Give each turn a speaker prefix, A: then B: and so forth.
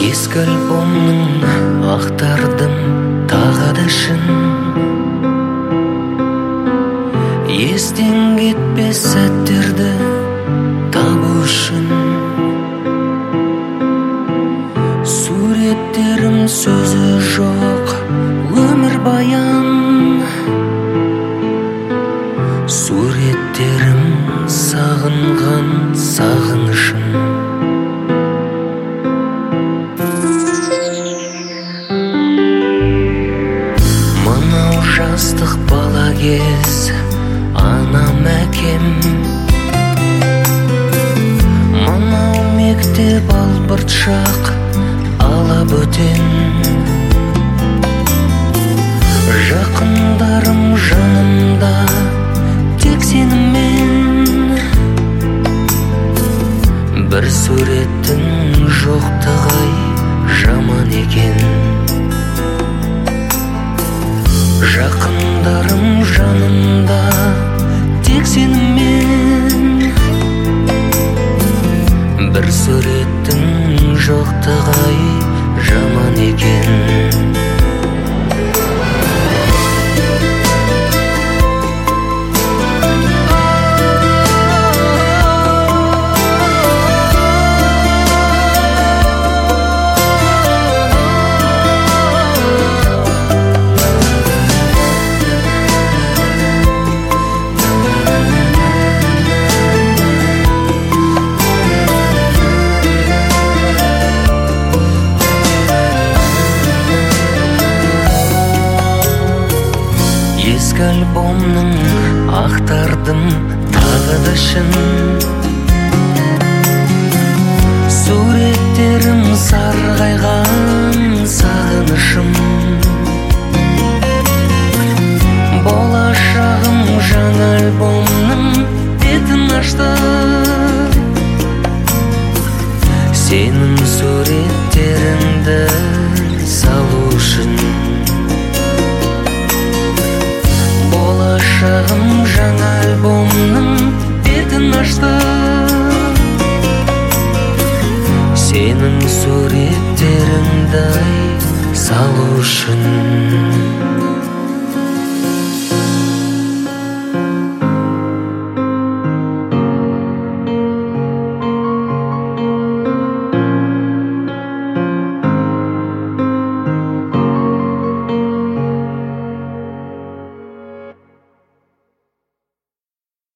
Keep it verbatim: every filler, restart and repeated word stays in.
A: Ескі альбомның ақтардым тағы да шын, естен кетпес сәттерді табу үшін. Суреттерім сөзі жоқ өмір баян, суреттерім сағынған сағынышым. Мынау жастық бала кез анам әкем, мынау мектеп албырт шақ ала бөтен. Жақындарым жанымда тек сенімен, бір суреттің жоқтығы жаман екен. Жақындарым жанымда тек сенімен, бір суреттің жоқтығы жаман екен. Ескі альбомның ақтардым тағы да шын, суреттерім сарғайған сағынышым. Болашағым жаңа альбомның бетін ашты, сенің суреттеріңді салу үшін. Болашағым жаңа альбомның бетін ашты, сенің суреттеріңді салу үшін.